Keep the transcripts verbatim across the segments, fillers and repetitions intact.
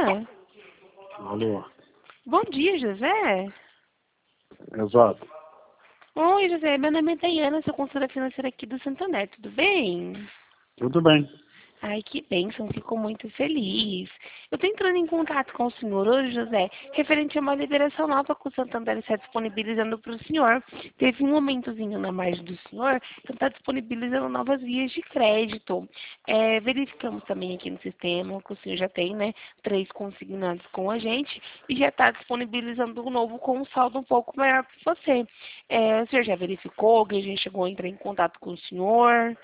Alô? Bom dia, José. Exato. Oi, José. Meu nome é Dayana, sou consultora financeira aqui do Santander. Tudo bem? Tudo bem. Ai, que bênção. Fico muito feliz. Eu estou entrando em contato com o senhor hoje, José, referente a uma liberação nova que o Santander está disponibilizando para o senhor. Teve um momentozinho na margem do senhor, então está disponibilizando novas vias de crédito. É, verificamos também aqui no sistema que o senhor já tem, né, três consignados com a gente e já está disponibilizando um novo com um saldo um pouco maior para você. É, o senhor já verificou que a gente chegou a entrar em contato com o senhor?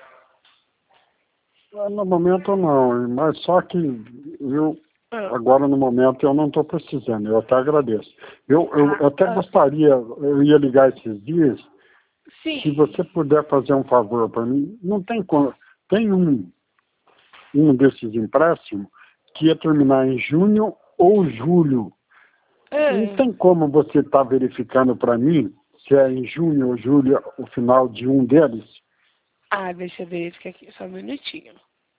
No momento não, mas só que eu, Ah, agora no momento eu não estou precisando, eu até agradeço. Eu, eu ah, até ah, gostaria, eu ia ligar esses dias, se sim. você puder fazer um favor para mim, não tem como, tem um, um desses empréstimos que ia terminar em junho ou julho. Não Ah. tem como você estar verificando para mim se é em junho ou julho o final de um deles? Ah, deixa eu verificar aqui, só um minutinho.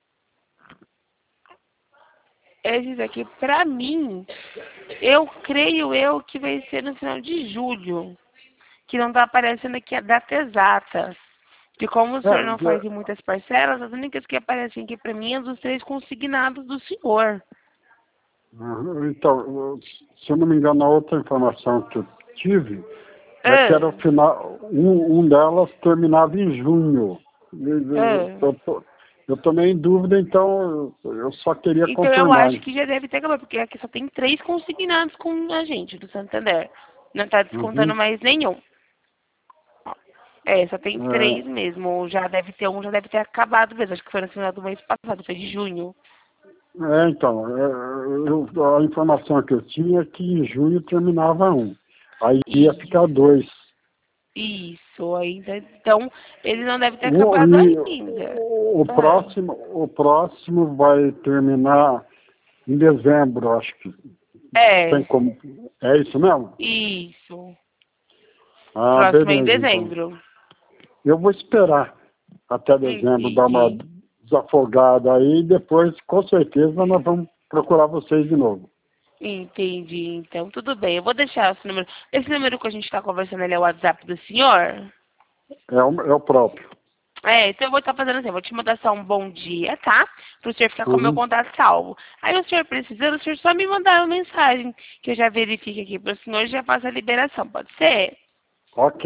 Esses aqui, pra mim, eu creio eu que vai ser no final de julho. Que não tá aparecendo aqui a data exata. E como o senhor não faz É, em muitas parcelas, as únicas que aparecem aqui pra mim é dos três consignados do senhor. Uhum. Então, eu- se eu não me engano, a outra informação que eu tive é que era o Ah, final, um, um delas terminava em junho. ah. Eu, tô, eu tomei em dúvida, então eu, eu só queria Então eu confirmar. acho que já deve ter acabado, porque aqui só tem três consignados com a gente do Santander. Não tá descontando Uhum. mais nenhum. É, só tem três É, mesmo. Já deve ter um, já deve ter acabado mesmo. Acho que foi no final do mês passado, foi de junho. é, então, é, eu- a informação que eu tinha é que em junho terminava um. Aí ia E ficar dois. isso ainda. Então, ele não deve ter O, acabado e ainda. o, o Ah, próximo, o próximo vai terminar em dezembro, acho que. Tem é, como. É isso mesmo? isso. Ah, Próximo é em beleza, então. dezembro. Eu vou esperar até dezembro dar uma Entendi. desafogada aí e depois, com certeza, nós vamos procurar vocês de novo. Entendi. Então, tudo bem. Eu vou deixar esse número. Esse número que a gente está conversando, ele é o WhatsApp do senhor? É o, é o próprio. É, então eu vou estar fazendo assim, eu vou te mandar só um bom dia, tá? Para o senhor ficar com o meu Uhum. contato salvo. Aí o senhor precisando, o senhor só me mandar uma mensagem, que eu já verifique aqui para o senhor e já faço a liberação, pode ser? Ok.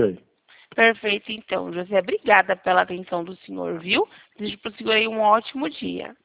Perfeito, então, José. Obrigada pela atenção do senhor, viu? Desejo para o senhor aí um ótimo dia.